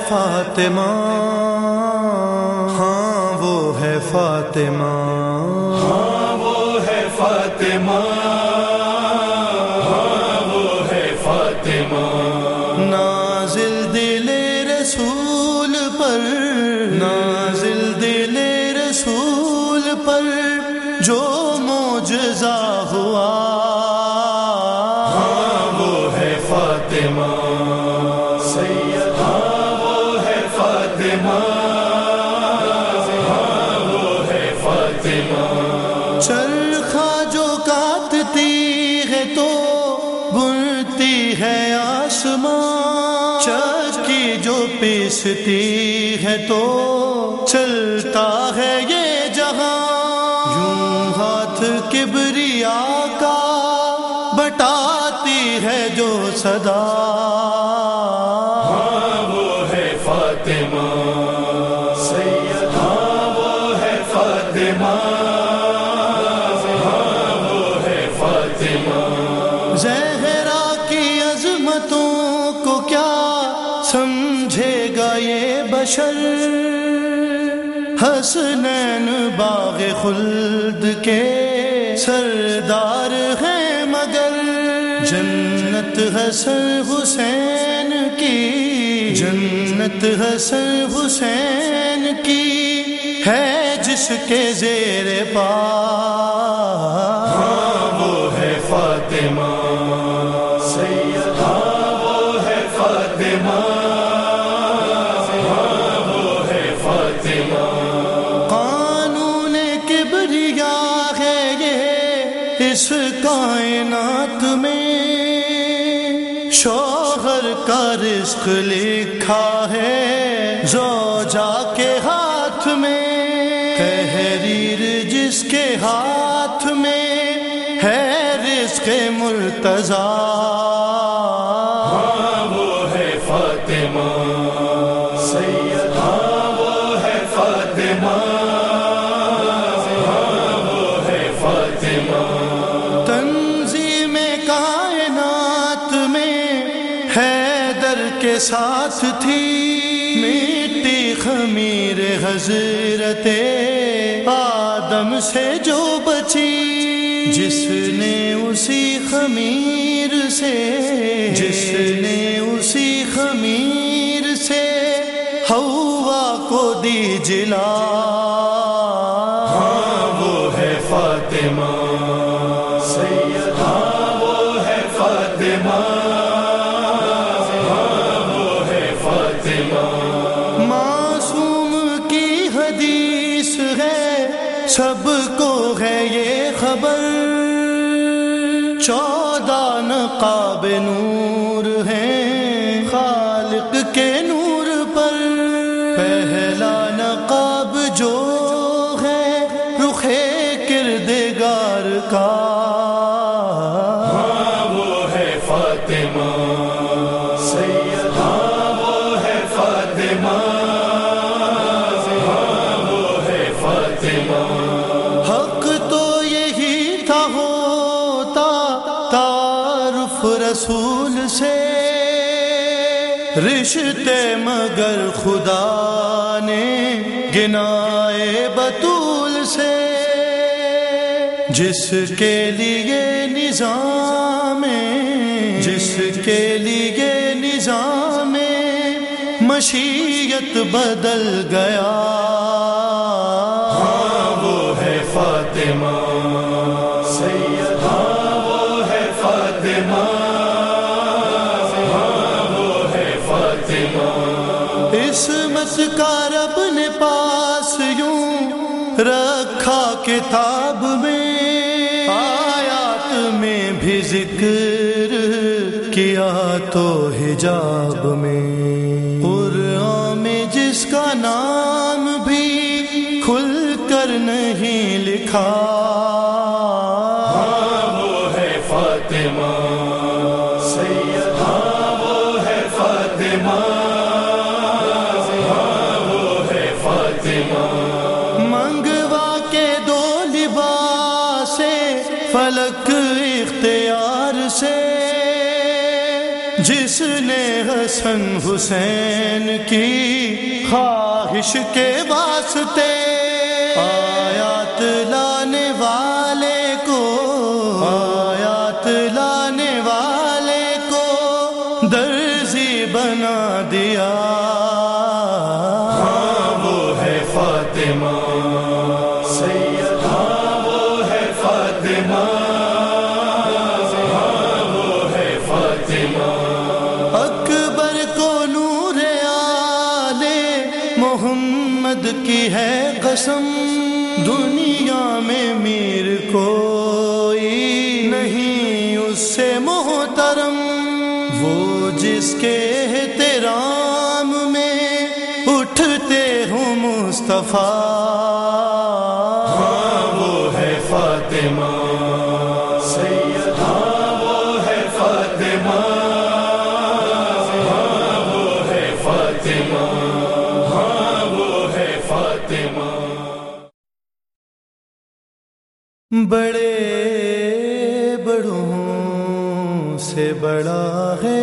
فاطمہ، ہاں وہ ہے فاطمہ، ہاں وہ ہے فاطمہ، ہاں وہ ہے فاطمہ، نازل دل رسول پر، نازل دل رسول پر جو معجزہ ہوا، ہاں وہ ہے فاطمہ سید، ہاں وہ ہے فاطمہ، ہاں وہ ہے فاطمہ، چرخا جو کاٹتی ہے تو بنتی ہے آسمان، چکی جو پیستی ہے تو چلتا ہے یہ جہاں، یوں ہاتھ کبریا کا بٹاتی ہے جو صدا، ہاں وہ ہے فاطمہ سید، ہاں وہ ہے فاطمہ، ہاں وہ ہے فاطمہ، زہرا کی عظمتوں کو کیا سمجھے گا یہ بشر، حسنین باغ خلد کے سردار ہیں مگر، جنت حسن حسین کی، جنت حسن حسین کی ہے جس کے زیر پا، ہاں وہ ہے فاطمہ سید، ہاں وہ ہے فاطمہ، ہاں وہ ہے فاطمہ، قانون کبریا ہے یہ اس کائنات میں، شوہر کا رزق لکھا ہے زوجہ کے ہاتھ میں، تحریر جس کے ہاتھ میں ہے رزق مرتضی، ہاں وہ ہے فاطمہ سید، ہاں وہ ہے فاطمہ، ہاں وہ ہے فاطمہ، تنظیم کائنات میں حیدر کے ساتھ تھی، مٹی خمیر حضرت آدم سے جو بچی، جس نے اسی خمیر سے، جس نے اسی خمیر سے حوا کو دی جلا، ہاں وہ ہے فاطمہ سید، ہاں وہ ہے فاطمہ، ہاں وہ ہے فاطمہ، معصوم کی حدیث ہے سب کو ہے یہ خبر، 14 نقاب نور ہیں خالق کے نور پر، پہلا نقاب جو ہے رخ کردگار کا، ہاں وہ ہے فاطمہ سید، ہاں وہ ہے فاطمہ، ہاں وہ ہے فاطمہ، حق تو یہی تھا ہوتا تعارف رسول سے، رشتے مگر خدا نے گنائے بطول سے، جس کے لیے نظام، جس کے لیے نظام مشیت بدل گیا، ہاں وہ ہے فاطمہ سید، ہاں وہ ہے فاطمہ، ہاں وہ ہے فاطمہ، عصمت کا رب نے پاس یوں رکھا کتاب میں، آیات میں بھی ذکر کیا تو حجاب میں، قرآن میں جس کا نام بھی کھل کر نہیں لکھا، ہاں وہ ہے فاطمہ سید، ہاں وہ ہے فاطمہ، ہاں وہ ہے فاطمہ، منگوا کے دو لباس فلک اختیار سے، جس نے حسن حسین کی خواہش کے واسطے آیات لانے والے کو درزی بنا دیا. ہاں وہ ہے فاطمہ سید، ہاں وہ ہے فاطمہ، ہاں وہ ہے فاطمہ. اکبر کو نور آلے محمد کی ہے قسم، دنیا میں میر کوئی نہیں اس سے محترم. وہ جس کے احترام میں اٹھتے ہوں مصطفیٰ. ہاں وہ ہے فاطمہ سید، ہاں وہ ہے فاطمہ، ہاں وہ ہے فاطمہ، ہاں وہ ہے فاطمہ. بڑے بڑوں سے بڑا ہے